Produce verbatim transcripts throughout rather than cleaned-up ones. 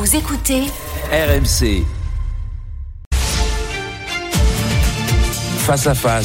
Vous écoutez R M C. Face à face.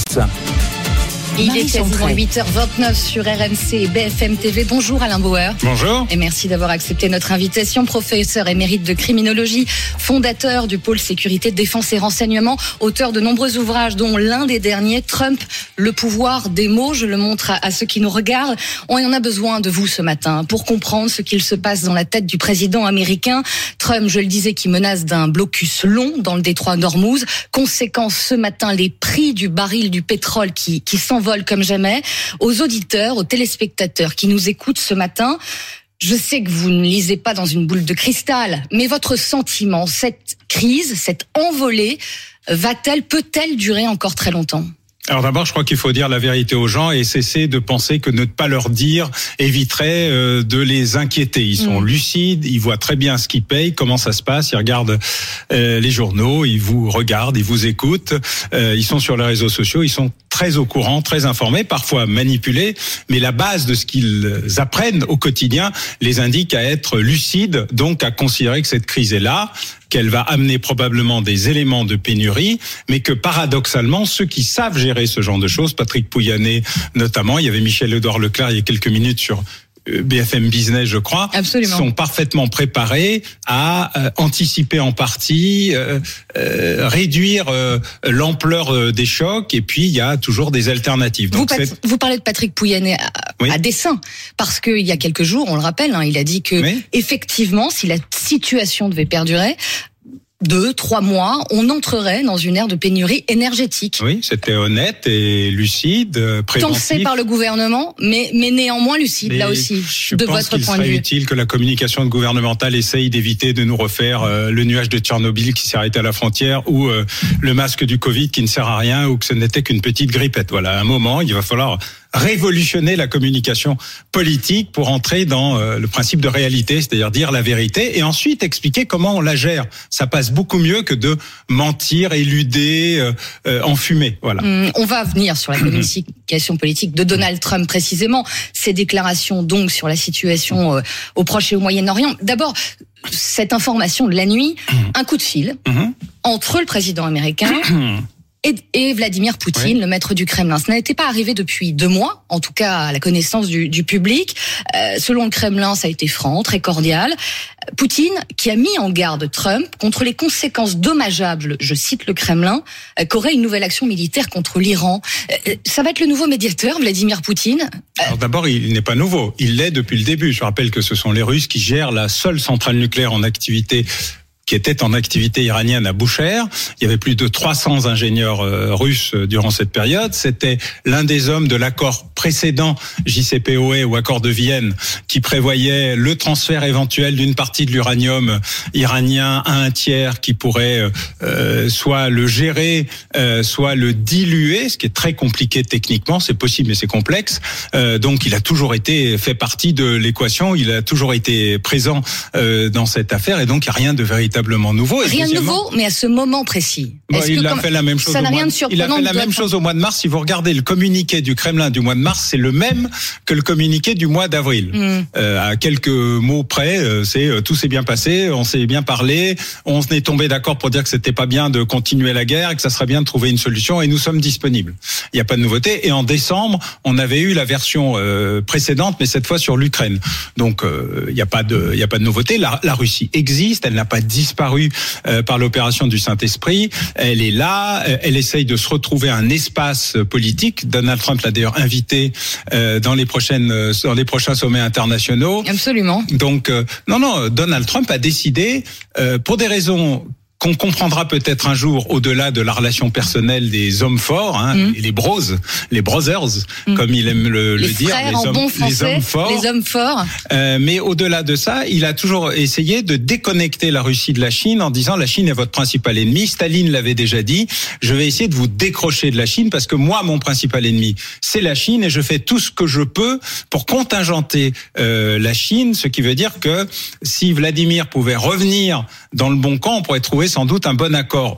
Il est quasiment huit heures vingt-neuf sur R M C et B F M T V. Bonjour Alain Bauer. Bonjour. Et merci d'avoir accepté notre invitation. Professeur émérite de criminologie, fondateur du pôle sécurité, défense et renseignement, auteur de nombreux ouvrages dont l'un des derniers, Trump, le pouvoir des mots. Je le montre à, à ceux qui nous regardent. On en a besoin de vous ce matin pour comprendre ce qu'il se passe dans la tête du président américain. Trump, je le disais, qui menace d'un blocus long dans le détroit d'Ormuz. Conséquence ce matin, les prix du baril du pétrole qui, qui s'envolent comme jamais. Aux auditeurs, aux téléspectateurs qui nous écoutent ce matin, je sais que vous ne lisez pas dans une boule de cristal, mais votre sentiment, cette crise, cette envolée, va-t-elle, peut-elle durer encore très longtemps ? Alors d'abord, je crois qu'il faut dire la vérité aux gens et cesser de penser que ne pas leur dire éviterait euh, de les inquiéter. Ils sont mmh. lucides, ils voient très bien ce qu'ils payent, comment ça se passe, ils regardent euh, les journaux, ils vous regardent, ils vous écoutent, euh, ils sont sur les réseaux sociaux, ils sont très au courant, très informés, parfois manipulés, mais la base de ce qu'ils apprennent au quotidien les indique à être lucides, donc à considérer que cette crise est là, qu'elle va amener probablement des éléments de pénurie, mais que paradoxalement, ceux qui savent gérer ce genre de choses, Patrick Pouyanné notamment, il y avait Michel-Édouard Leclerc il y a quelques minutes sur B F M Business, je crois, Absolument. sont parfaitement préparés à euh, anticiper en partie, euh, euh, réduire euh, l'ampleur euh, des chocs, et puis il y a toujours des alternatives. Donc, vous, pat- vous parlez de Patrick Pouyanné à, oui. à dessein, parce qu'il y a quelques jours, on le rappelle, hein, il a dit que oui. effectivement, si la situation devait perdurer, deux, trois mois, on entrerait dans une ère de pénurie énergétique. Oui, c'était honnête et lucide, préventif. Pensé par le gouvernement, mais, mais néanmoins lucide, mais là aussi, je de pense votre qu'il point de serait vue. utile que la communication gouvernementale essaye d'éviter de nous refaire euh, le nuage de Tchernobyl qui s'est arrêté à la frontière, ou euh, le masque du Covid qui ne sert à rien, ou que ce n'était qu'une petite grippette. Voilà, à un moment, il va falloir révolutionner la communication politique pour entrer dans euh, le principe de réalité, c'est-à-dire dire la vérité et ensuite expliquer comment on la gère. Ça passe beaucoup mieux que de mentir, éluder, euh, euh, enfumer. Voilà. Mmh, on va venir sur la communication politique de Donald Trump précisément, ses déclarations donc sur la situation euh, au Proche et au Moyen-Orient. D'abord, cette information de la nuit, un coup de fil mmh. entre le président américain Et, et Vladimir Poutine, oui. le maître du Kremlin. Ça n'était pas arrivé depuis deux mois, en tout cas à la connaissance du, du public. Euh, selon le Kremlin, ça a été franc, très cordial. Poutine, qui a mis en garde Trump contre les conséquences dommageables, je cite le Kremlin, euh, qu'aurait une nouvelle action militaire contre l'Iran. Euh, ça va être le nouveau médiateur, Vladimir Poutine. Euh, Alors d'abord, il n'est pas nouveau. Il l'est depuis le début. Je rappelle que ce sont les Russes qui gèrent la seule centrale nucléaire en activité qui était en activité iranienne à Boucher. Il y avait plus de trois cents ingénieurs euh, russes durant cette période. C'était l'un des hommes de l'accord précédent J C P O A ou accord de Vienne qui prévoyait le transfert éventuel d'une partie de l'uranium iranien à un tiers qui pourrait euh, soit le gérer, euh, soit le diluer, ce qui est très compliqué techniquement. C'est possible, mais c'est complexe. Euh, donc, il a toujours été fait partie de l'équation. Il a toujours été présent euh, dans cette affaire, et donc il n'y a rien de véritable nouveau. Et rien de nouveau, mais à ce moment précis. Bon, Est-ce il que a comme... fait la même chose. Ça n'a au mois... rien de surprenant. Il a fait la même chose au mois de mars. Si vous regardez le communiqué du Kremlin du mois de mars, c'est le même que le communiqué du mois d'avril. Mm. Euh, à quelques mots près, c'est euh, tout s'est bien passé, on s'est bien parlé, on est tombé d'accord pour dire que c'était pas bien de continuer la guerre et que ça serait bien de trouver une solution, et nous sommes disponibles. Il n'y a pas de nouveauté. Et en décembre, on avait eu la version euh, précédente, mais cette fois sur l'Ukraine. Donc euh, il n'y a pas de, il y a pas de nouveauté. La, la Russie existe, elle n'a pas disparu Euh, par l'opération du Saint-Esprit. Elle est là, elle essaye de se retrouver un espace politique. Donald Trump l'a d'ailleurs invité euh, dans les prochaines, dans les prochains sommets internationaux. Absolument. Donc euh, non, non, Donald Trump a décidé, euh, pour des raisons qu'on comprendra peut-être un jour au-delà de la relation personnelle des hommes forts, hein, mmh. les bros, les brothers, mmh. comme il aime le, les le dire, frères, les, en hommes, bon français, les hommes forts. Les hommes forts. Euh, mais au-delà de ça, il a toujours essayé de déconnecter la Russie de la Chine en disant la Chine est votre principal ennemi. Staline l'avait déjà dit. Je vais essayer de vous décrocher de la Chine parce que moi, mon principal ennemi, c'est la Chine, et je fais tout ce que je peux pour contingenter euh, la Chine. Ce qui veut dire que si Vladimir pouvait revenir dans le bon camp, on pourrait trouver sans doute un bon accord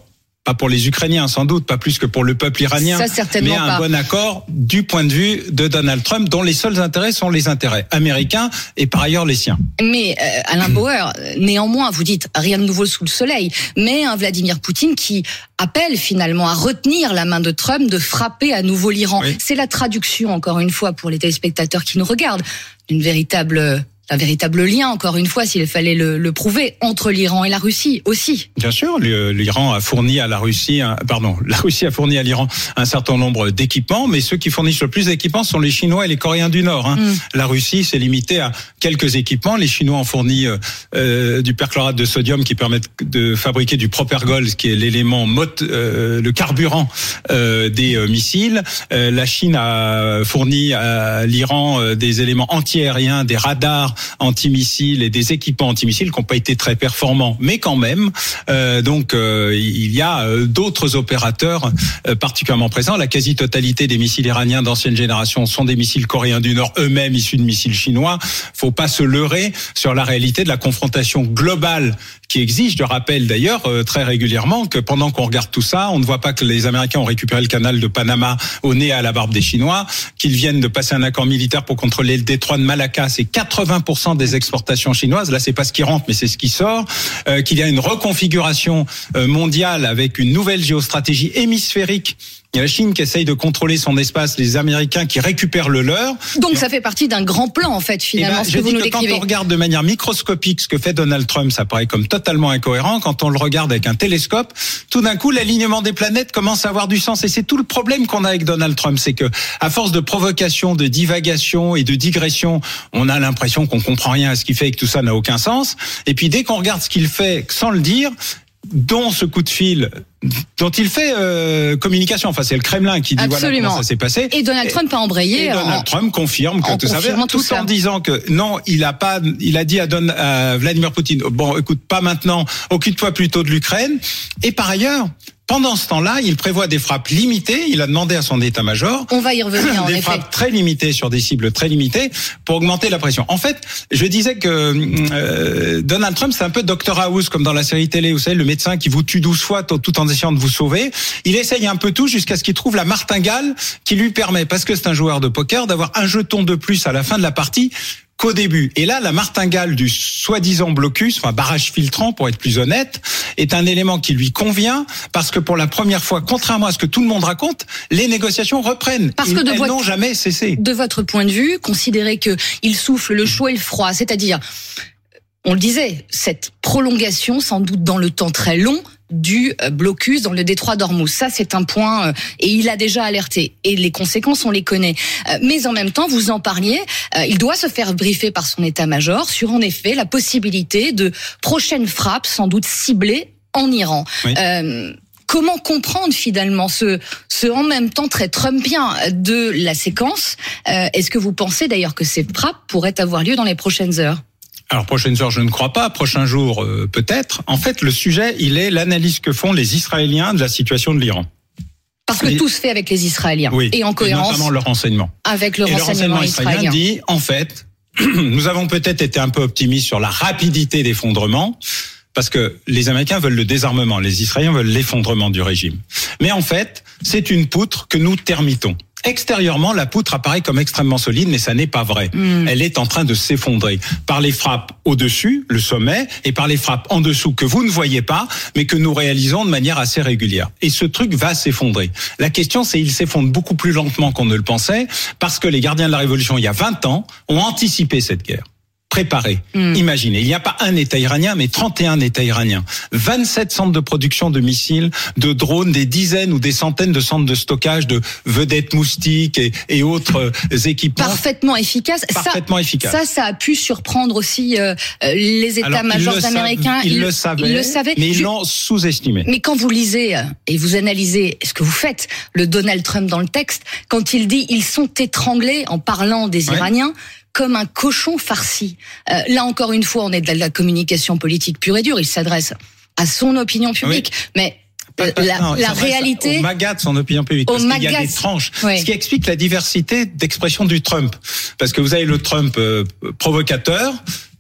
pas pour les Ukrainiens sans doute, pas plus que pour le peuple iranien, Ça, certainement mais un pas. bon accord du point de vue de Donald Trump, dont les seuls intérêts sont les intérêts américains et par ailleurs les siens. Mais euh, Alain Bauer, néanmoins, vous dites rien de nouveau sous le soleil, mais un Vladimir Poutine qui appelle finalement à retenir la main de Trump, de frapper à nouveau l'Iran. Oui. C'est la traduction, encore une fois, pour les téléspectateurs qui nous regardent, d'une véritable... un véritable lien, encore une fois, s'il fallait le, le prouver, entre l'Iran et la Russie aussi. Bien sûr, l'Iran a fourni à la Russie, pardon, la Russie a fourni à l'Iran un certain nombre d'équipements, mais ceux qui fournissent le plus d'équipements sont les Chinois et les Coréens du Nord. Hein. Mm. La Russie s'est limitée à quelques équipements. Les Chinois ont fourni euh, du perchlorate de sodium qui permet de fabriquer du propergol, qui est l'élément mot, euh, le carburant euh, des euh, missiles. Euh, la Chine a fourni à l'Iran euh, des éléments antiaériens, des radars antimissiles et des équipements antimissiles qui n'ont pas été très performants, mais quand même. Euh, donc, euh, il y a euh, d'autres opérateurs euh, particulièrement présents. La quasi-totalité des missiles iraniens d'ancienne génération sont des missiles coréens du Nord, eux-mêmes issus de missiles chinois. Faut pas se leurrer sur la réalité de la confrontation globale qui existe. Je rappelle d'ailleurs euh, très régulièrement que pendant qu'on regarde tout ça, on ne voit pas que les Américains ont récupéré le canal de Panama au nez à la barbe des Chinois, qu'ils viennent de passer un accord militaire pour contrôler le détroit de Malacca. C'est quatre-vingts pour cent des exportations chinoises. Là, c'est pas ce qui rentre, mais c'est ce qui sort. Euh, qu'il y a une reconfiguration euh, mondiale avec une nouvelle géostratégie hémisphérique. Il y a la Chine qui essaye de contrôler son espace, les Américains qui récupèrent le leur. Donc ça fait partie d'un grand plan, en fait, finalement, eh ben, ce que vous nous décrivez. Quand on regarde de manière microscopique ce que fait Donald Trump, ça paraît comme totalement incohérent. Quand on le regarde avec un télescope, tout d'un coup, l'alignement des planètes commence à avoir du sens. Et c'est tout le problème qu'on a avec Donald Trump, c'est que à force de provocation, de divagation et de digression, on a l'impression qu'on comprend rien à ce qu'il fait et que tout ça n'a aucun sens. Et puis dès qu'on regarde ce qu'il fait sans le dire, dont ce coup de fil dont il fait euh, communication, enfin c'est le Kremlin qui dit Absolument. Voilà comment ça s'est passé. Et Donald Trump a embrayé. Et Donald en, Trump confirme que tout ça, tout, tout en disant que non, il a pas, il a dit à, Don, à Vladimir Poutine, bon, écoute, pas maintenant, occupe-toi plutôt de l'Ukraine. Et par ailleurs, pendant ce temps-là, il prévoit des frappes limitées. Il a demandé à son état-major. On va y revenir, en des effet. frappes très limitées sur des cibles très limitées pour augmenter la pression. En fait, je disais que euh, Donald Trump, c'est un peu docteur House, comme dans la série télé, vous savez, le médecin qui vous tue douze fois tout en essayant de vous sauver. Il essaye un peu tout jusqu'à ce qu'il trouve la martingale qui lui permet, parce que c'est un joueur de poker, d'avoir un jeton de plus à la fin de la partie qu'au début. Et là, la martingale du soi-disant blocus, enfin barrage filtrant pour être plus honnête, est un élément qui lui convient parce que pour la première fois, contrairement à ce que tout le monde raconte, les négociations reprennent. Parce que de elles votre, n'ont jamais cessé. De votre point de vue, considérez que il souffle le chaud et le froid, c'est-à-dire, on le disait, cette prolongation, sans doute dans le temps très long, du blocus dans le détroit d'Ormuz. Ça, c'est un point, et il a déjà alerté. Et les conséquences, on les connaît. Mais en même temps, vous en parliez, il doit se faire briefer par son état-major sur, en effet, la possibilité de prochaines frappes, sans doute ciblées, en Iran. Oui. Euh, Comment comprendre finalement ce, ce en même temps très trumpien de la séquence? euh, Est-ce que vous pensez d'ailleurs que ces frappes pourraient avoir lieu dans les prochaines heures? Alors, prochaines heures, je ne crois pas. Prochains jours, euh, peut-être. En fait, le sujet, il est l'analyse que font les Israéliens de la situation de l'Iran. Parce que les... tout se fait avec les Israéliens. Oui, et en cohérence. Et notamment le renseignement. Avec le et renseignement, le renseignement israélien. dit, en fait, nous avons peut-être été un peu optimistes sur la rapidité d'effondrement, parce que les Américains veulent le désarmement, les Israéliens veulent l'effondrement du régime. Mais en fait, c'est une poutre que nous termitons. Extérieurement, la poutre apparaît comme extrêmement solide, mais ça n'est pas vrai. Mmh. Elle est en train de s'effondrer par les frappes au-dessus, le sommet, et par les frappes en dessous que vous ne voyez pas, mais que nous réalisons de manière assez régulière. Et ce truc va s'effondrer. La question, c'est il s'effondre beaucoup plus lentement qu'on ne le pensait, parce que les gardiens de la Révolution, il y a vingt ans, ont anticipé cette guerre. Préparé. Mmh. Imaginez, il n'y a pas un État iranien, mais trente et un États iraniens. vingt-sept centres de production de missiles, de drones, des dizaines ou des centaines de centres de stockage de vedettes moustiques et, et autres équipements. Parfaitement efficaces. Parfaitement ça, efficace. Ça, ça a pu surprendre aussi euh, les États-majors américains. Ils, ils, le savaient, ils le savaient, mais ils l'ont sous-estimé. Mais quand vous lisez et vous analysez ce que vous faites, le Donald Trump dans le texte, quand il dit « ils sont étranglés » en parlant des ouais. Iraniens, comme un cochon farci. Euh, là encore une fois, on est de la communication politique pure et dure. Il s'adresse à son opinion publique, oui. mais pas, pas, la, non, la réalité, au magat de son opinion publique, parce qu'il y a des tranches, oui. ce qui explique la diversité d'expression du Trump. Parce que vous avez le Trump euh, provocateur.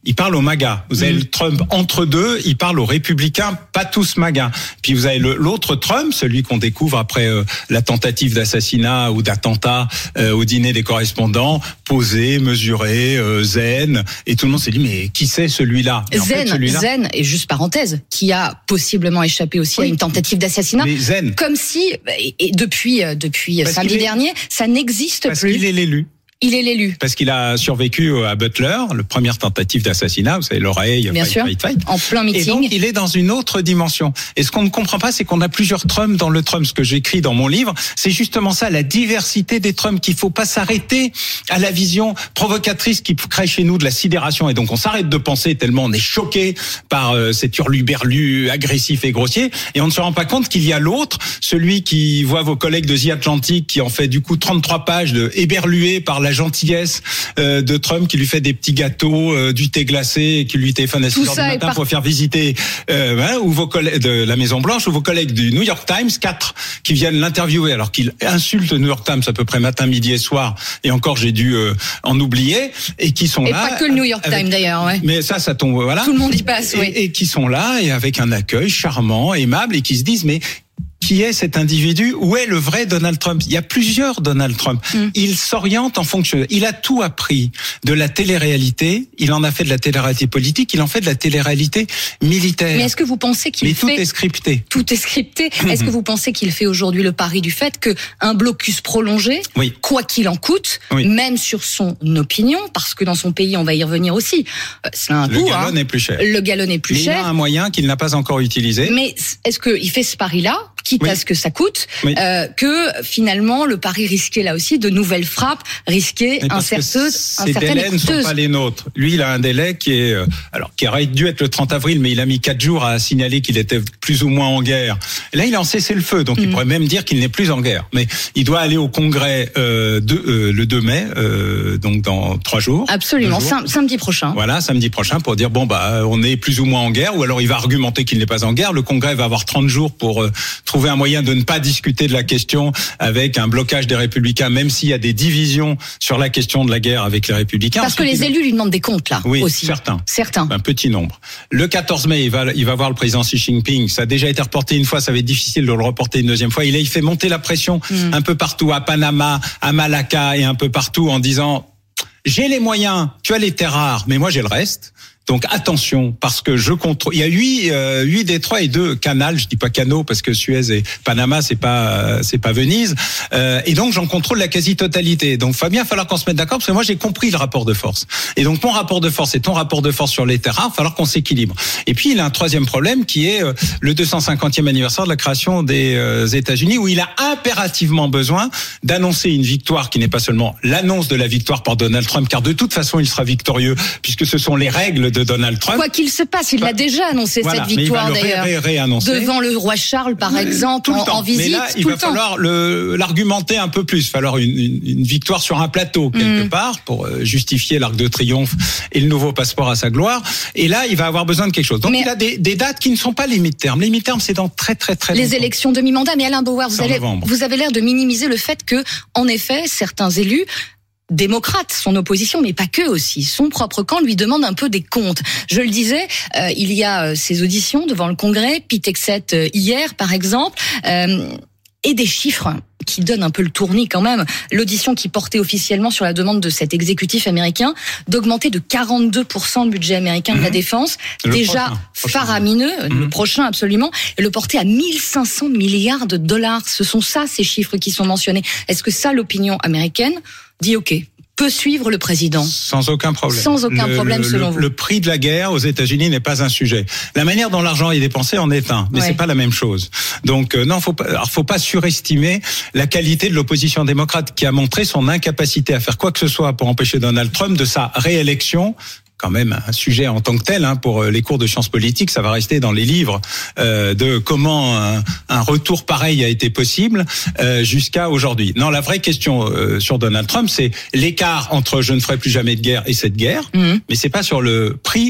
il parle aux MAGA. Vous avez mmh. le Trump entre deux, il parle aux républicains, pas tous MAGA. Puis vous avez le, l'autre Trump, celui qu'on découvre après euh, la tentative d'assassinat ou d'attentat euh, au dîner des correspondants, posé, mesuré, euh, zen, et tout le monde s'est dit mais qui c'est celui-là? Zen, en fait, celui-là, zen, et juste parenthèse, qui a possiblement échappé aussi oui. à une tentative d'assassinat, zen. Comme si, et depuis depuis Parce samedi est, dernier, ça n'existe parce plus. Parce qu'il est l'élu. Il est l'élu. Parce qu'il a survécu à Butler, le première tentative d'assassinat, vous savez, l'oreille, bien fight, sûr, fight, fight. En plein meeting. Et donc, il est dans une autre dimension. Et ce qu'on ne comprend pas, c'est qu'on a plusieurs Trump dans le Trump. Ce que j'écris dans mon livre, c'est justement ça, la diversité des Trump, qu'il faut pas s'arrêter à la vision provocatrice qui crée chez nous de la sidération. Et donc, on s'arrête de penser tellement on est choqué par euh, cet hurluberlu agressif et grossier. Et on ne se rend pas compte qu'il y a l'autre, celui qui voit vos collègues de The Atlantic qui en fait du coup trente-trois pages de éberlués par la gentillesse Euh, de Trump qui lui fait des petits gâteaux, euh, du thé glacé et qui lui téléphone à six heures du matin par... pour faire visiter euh, voilà, ou vos collègues de la Maison Blanche ou vos collègues du New York Times, quatre qui viennent l'interviewer alors qu'il insulte le New York Times à peu près matin, midi et soir, et encore j'ai dû euh, en oublier, et qui sont et là. Et pas que le New York avec... Times d'ailleurs, ouais. Mais ça, ça tombe, voilà. Tout le monde y passe, et, oui. Et qui sont là et avec un accueil charmant, aimable, et qui se disent mais qui est cet individu? Où est le vrai Donald Trump? Il y a plusieurs Donald Trump. Mm. Il s'oriente en fonction. Il a tout appris de la télé-réalité. Il en a fait de la télé-réalité politique. Il en fait de la télé-réalité militaire. Mais est-ce que vous pensez qu'il Mais fait... tout est scripté. Tout est scripté. Mm-hmm. Est-ce que vous pensez qu'il fait aujourd'hui le pari du fait qu'un blocus prolongé, oui. quoi qu'il en coûte, oui. même sur son opinion, parce que dans son pays, on va y revenir aussi, c'est un le coût. Gallon hein. est plus cher. Le gallon est plus Mais cher. il a un moyen qu'il n'a pas encore utilisé. Mais est-ce qu'il fait ce pari-là, quitte oui. à ce que ça coûte, oui. euh, que finalement le pari risqué là aussi de nouvelles frappes risquées, incerteuses, ces délais ne sont pas les nôtres. Lui, il a un délai qui est euh, alors qui aurait dû être le trente avril, mais il a mis quatre jours à signaler qu'il était plus ou moins en guerre. Et là, il a en cessez-le-feu, donc mmh. il pourrait même dire qu'il n'est plus en guerre. Mais il doit aller au Congrès euh, de, euh, le deux mai, euh, donc dans trois jours. Absolument, jours. samedi prochain. Voilà, samedi prochain pour dire bon bah on est plus ou moins en guerre, ou alors il va argumenter qu'il n'est pas en guerre. Le Congrès va avoir trente jours pour euh, trouver un moyen de ne pas discuter de la question avec un blocage des Républicains, même s'il y a des divisions sur la question de la guerre avec les Républicains. Parce que les élus lui demandent des comptes, là, oui, aussi. certains. Certains. Un petit nombre. Le quatorze mai, il va, il va voir le président Xi Jinping. Ça a déjà été reporté une fois, ça va être difficile de le reporter une deuxième fois. Il, a, il fait monter la pression mmh. un peu partout, à Panama, à Malacca et un peu partout en disant « J'ai les moyens, tu as les terres rares, mais moi j'ai le reste ». Donc attention, parce que je contrôle. Il y a huit, euh, huit détroits et deux canals. Je dis pas canaux parce que Suez et Panama c'est pas, euh, c'est pas Venise. Euh, et donc j'en contrôle la quasi-totalité. Donc Fabien, il va falloir qu'on se mette d'accord parce que moi j'ai compris le rapport de force. Et donc mon rapport de force et ton rapport de force sur les terrains, il va falloir qu'on s'équilibre. Et puis il a un troisième problème qui est euh, le deux cent cinquantième anniversaire de la création des euh, États-Unis, où il a impérativement besoin d'annoncer une victoire qui n'est pas seulement l'annonce de la victoire par Donald Trump, car de toute façon il sera victorieux puisque ce sont les règles de de Donald Trump. Quoi qu'il se passe, il l'a déjà annoncé, voilà, cette victoire mais il va le d'ailleurs. Ré- réannoncer. Devant le roi Charles, par oui, exemple, en, en visite. Mais là, il tout va le falloir le, l'argumenter un peu plus. Il va falloir une, une, une victoire sur un plateau, quelque mmh. part, pour justifier l'Arc de Triomphe et le nouveau passeport à sa gloire. Et là, il va avoir besoin de quelque chose. Donc, mais il a des, des dates qui ne sont pas les mi-termes. Les mi-termes, c'est dans très, très, très Les longtemps. élections demi-mandat. Mais Alain Bauer, vous, allez, vous avez l'air de minimiser le fait que, en effet, certains élus démocrate, son opposition, mais pas que aussi. Son propre camp lui demande un peu des comptes. Je le disais, euh, il y a euh, ces auditions devant le Congrès, Pete Hegseth euh, hier par exemple, euh, et des chiffres qui donnent un peu le tournis quand même. L'audition qui portait officiellement sur la demande de cet exécutif américain d'augmenter de quarante-deux pour cent le budget américain mmh. de la défense, le déjà prochain, faramineux, prochain. Mmh. le prochain absolument, et le porter à mille cinq cents milliards de dollars. Ce sont ça ces chiffres qui sont mentionnés. Est-ce que ça, l'opinion américaine dit OK, peut suivre le président? Sans aucun problème. Sans aucun le, problème, le, selon le, vous. Le prix de la guerre aux États-Unis n'est pas un sujet. La manière dont l'argent est dépensé en est un, mais ouais. c'est pas la même chose. Donc euh, non, faut pas, alors, faut pas surestimer la qualité de l'opposition démocrate qui a montré son incapacité à faire quoi que ce soit pour empêcher Donald Trump de sa réélection. Quand même un sujet en tant que tel, hein, pour les cours de sciences politiques, ça va rester dans les livres euh, de comment un, un retour pareil a été possible euh, jusqu'à aujourd'hui. Non, la vraie question euh, sur Donald Trump, c'est l'écart entre je ne ferai plus jamais de guerre et cette guerre, mmh. mais c'est pas sur le prix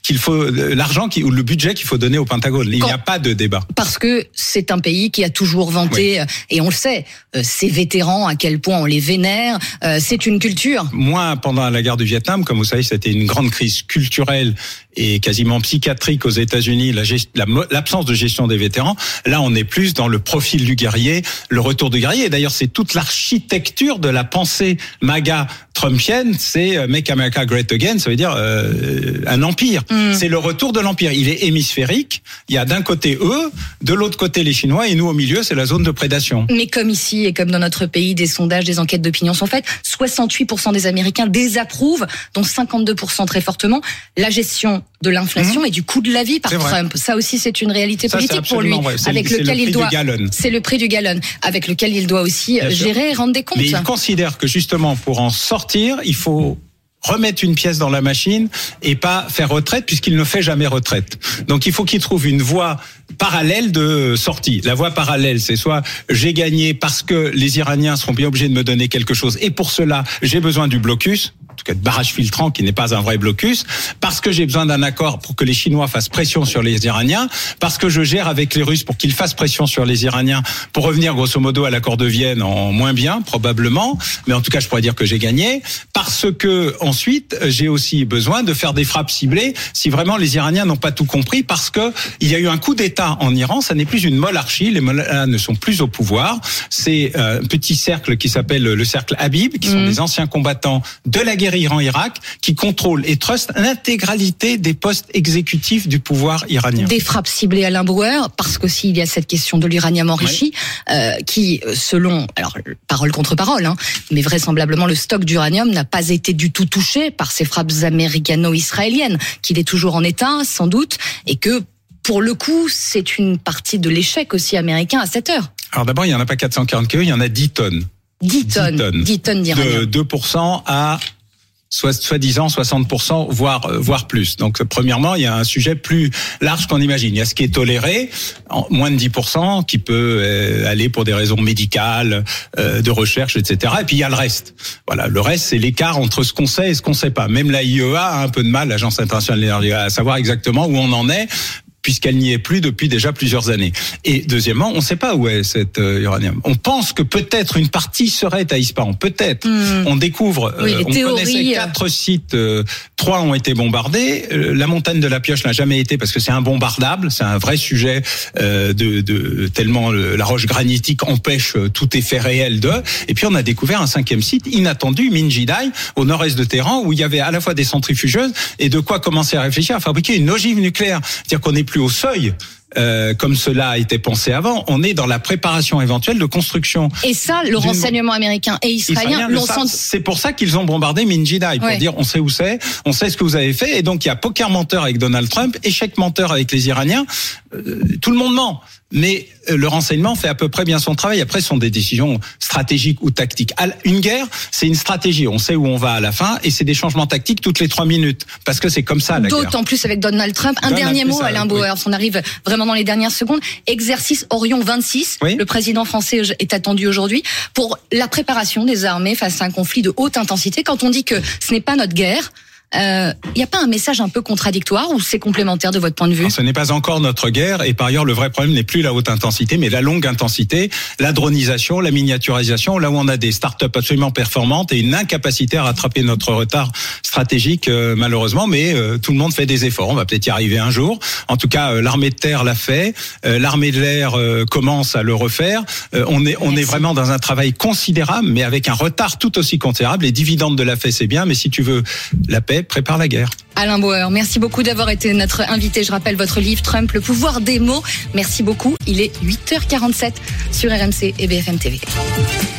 qu'il faut l'argent qui, ou le budget qu'il faut donner au Pentagone. Il Quand, n'y a pas de débat. Parce que c'est un pays qui a toujours vanté, oui. et on le sait, ses vétérans, à quel point on les vénère. C'est une culture. Moins pendant la guerre du Vietnam, comme vous savez, c'était une grande crise culturelle et quasiment psychiatrique aux États-Unis, la gest- la, l'absence de gestion des vétérans. Là, on est plus dans le profil du guerrier, le retour du guerrier. Et d'ailleurs, c'est toute l'architecture de la pensée MAGA trumpienne, c'est Make America Great Again, ça veut dire euh, un empire. Mm. C'est le retour de l'empire. Il est hémisphérique. Il y a d'un côté eux, de l'autre côté les Chinois, et nous au milieu, c'est la zone de prédation. Mais comme ici et comme dans notre pays, des sondages, des enquêtes d'opinion sont faites, soixante-huit pour cent des Américains désapprouvent, dont cinquante-deux pour cent très fortement, la gestion de l'inflation mmh. et du coût de la vie par Trump. Ça aussi, c'est une réalité Ça, politique pour lui, avec le, lequel le il doit. Du c'est le prix du gallon, avec lequel il doit aussi Bien gérer sûr. et rendre des comptes. Mais il considère que justement, pour en sortir, il faut remettre une pièce dans la machine et pas faire retraite, puisqu'il ne fait jamais retraite. Donc il faut qu'il trouve une voie parallèle de sortie. La voie parallèle, c'est soit j'ai gagné parce que les Iraniens seront bien obligés de me donner quelque chose, et pour cela, j'ai besoin du blocus, en tout cas de barrage filtrant qui n'est pas un vrai blocus, parce que j'ai besoin d'un accord pour que les Chinois fassent pression sur les Iraniens, parce que je gère avec les Russes pour qu'ils fassent pression sur les Iraniens, pour revenir grosso modo à l'accord de Vienne en moins bien, probablement, mais en tout cas je pourrais dire que j'ai gagné, parce que ensuite j'ai aussi besoin de faire des frappes ciblées si vraiment les Iraniens n'ont pas tout compris, parce que il y a eu un coup d'État en Iran, ça n'est plus une monarchie, les mollahs ne sont plus au pouvoir, c'est un petit cercle qui s'appelle le cercle Habib, qui sont mmh. des anciens combattants de la guerre Iran-Irak, qui contrôlent et trustent l'intégralité des postes exécutifs du pouvoir iranien. Des frappes ciblées à Alain Brouwer, parce qu'aussi il y a cette question de l'uranium enrichi, oui. euh, qui, selon, alors parole contre parole, hein, mais vraisemblablement le stock d'uranium n'a pas été du tout touché par ces frappes américano-israéliennes, qu'il est toujours en état, sans doute, et que pour le coup, c'est une partie de l'échec aussi américain à cette heure. Alors d'abord, il n'y en a pas quatre cent quarante kilos, il y en a dix tonnes. dix tonnes. dix tonnes. dix tonnes d'uranium. De deux pour cent à soit soi-disant soixante pour cent, voire voire plus. Donc premièrement, il y a un sujet plus large qu'on imagine. Il y a ce qui est toléré, en moins de dix pour cent, qui peut euh, aller pour des raisons médicales, euh, de recherche, et cetera. Et puis il y a le reste. Voilà, le reste, c'est l'écart entre ce qu'on sait et ce qu'on sait pas. Même la I E A a un peu de mal, l'Agence internationale de l'énergie, à savoir exactement où on en est, puisqu'elle n'y est plus depuis déjà plusieurs années. Et deuxièmement, on ne sait pas où est cet euh, uranium. On pense que peut-être une partie serait à Ispahan, peut-être. Mmh. On découvre, oui, euh, on théories, connaissait quatre sites, euh, trois ont été bombardés. Euh, la montagne de la Pioche n'a jamais été, parce que c'est imbomardable, c'est un vrai sujet euh, de, de tellement le, la roche granitique empêche euh, tout effet réel de. Et puis on a découvert un cinquième site inattendu, Minjidai, au nord-est de Téhéran, où il y avait à la fois des centrifugeuses et de quoi commencer à réfléchir à fabriquer une ogive nucléaire. C'est-à-dire qu'on n'est plus au seuil, euh, comme cela a été pensé avant, on est dans la préparation éventuelle de construction. Et ça, le renseignement américain et israélien l'ont senti. C'est pour ça qu'ils ont bombardé Minjidai, pour ouais. dire on sait où c'est, on sait ce que vous avez fait, et donc il y a poker menteur avec Donald Trump, échec menteur avec les Iraniens, euh, tout le monde ment. Mais le renseignement fait à peu près bien son travail. Après, ce sont des décisions stratégiques ou tactiques. Une guerre, c'est une stratégie. On sait où on va à la fin, et c'est des changements tactiques toutes les trois minutes, parce que c'est comme ça la guerre. D'autant plus avec Donald Trump. Un Donald dernier mot, ça, Alain Brouwer. Oui. On arrive vraiment dans les dernières secondes. Exercice Orion vingt-six. Oui. Le président français est attendu aujourd'hui pour la préparation des armées face à un conflit de haute intensité. Quand on dit que ce n'est pas notre guerre, il euh, n'y a pas un message un peu contradictoire, ou c'est complémentaire de votre point de vue? Alors, ce n'est pas encore notre guerre, et par ailleurs le vrai problème n'est plus la haute intensité, mais la longue intensité, la dronisation, la miniaturisation, là où on a des startups absolument performantes et une incapacité à rattraper notre retard stratégique, euh, malheureusement, mais euh, tout le monde fait des efforts, on va peut-être y arriver un jour. En tout cas, euh, l'armée de terre l'a fait, euh, l'armée de l'air euh, commence à le refaire. Euh, on est, on est vraiment dans un travail considérable, mais avec un retard tout aussi considérable. Les dividendes de la paix, c'est bien, mais si tu veux la paix, prépare la guerre. Alain Brouwer, merci beaucoup d'avoir été notre invité. Je rappelle votre livre Trump, le pouvoir des mots. Merci beaucoup. Il est huit heures quarante-sept sur R M C et B F M T V.